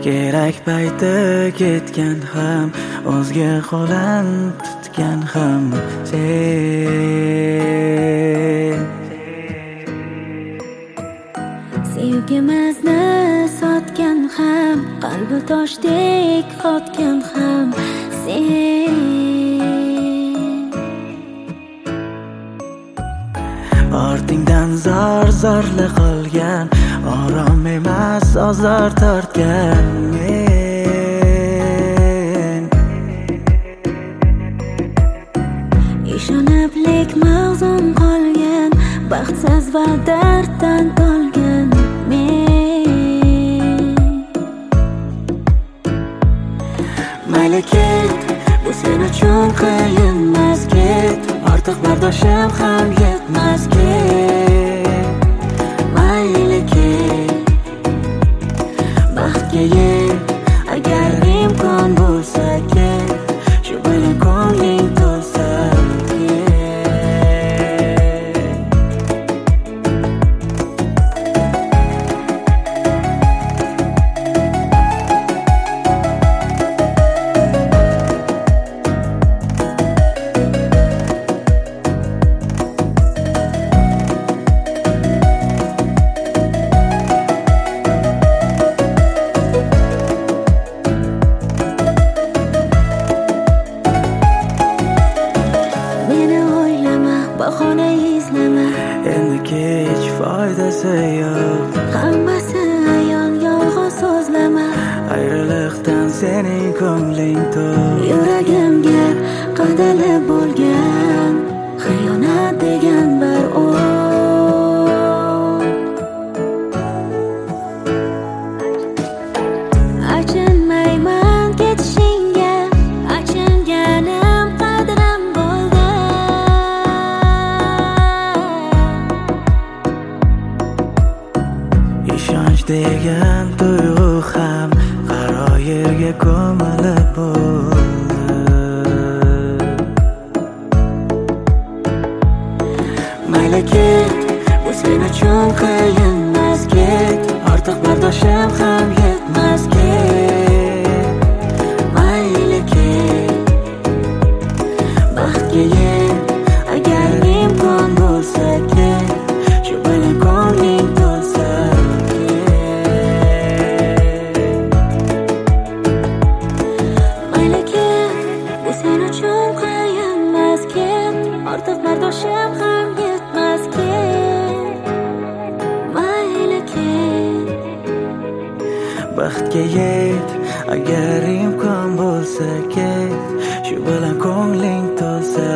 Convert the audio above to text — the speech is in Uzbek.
kerak payti ketgan ham, o'zga qo'lan tutgan ham sen. Sevgimizni sotgan ham, qalbi toshdek qotgan ham sen. Ortingdan zor-zorli qolgan, orom emas ozor tortgan men. Ishoniblik mag'zum qolgan, baxtsiz va darddan to'lgan men. Mayli ket, bu sen uchun qiyin emas, ket, ortiq bardoshim ham yetmas, ket. Mayli ket, baxtga yet, agar imkon bo'lsa ket, shu bilan ko'ngling to'lsa ket. Bahona izlama, Endi kech foydasi yo'q, hammasi ayon, yolg'on so'zlama. ayriliqdan sening ko'ngling to'q. Yuragimga qadalib bo'lgan xiyonat degan bir o't. Achinmayman ketishingga, achinganim qadrim bo'lgan. Ishonch degan tuyg'u ham qaro yerga ko'milib bo'ldi. Mayli ket, bu sen uchun qiyin emas, ket, ortiq bardoshim ham yetmas, ket. Mayli ket, baxtga yet, agar imkon bo'lsa ket, shu bilan ko'ngling to'lsa ket. Mayli ket, bu sen uchun qiyin emas, ket, ortiq bardoshim ham yetmas, ket. Mayli ket, Baxtga yet, agar imkon bo'lsa ket, shu bilan ko'ngling to'lsa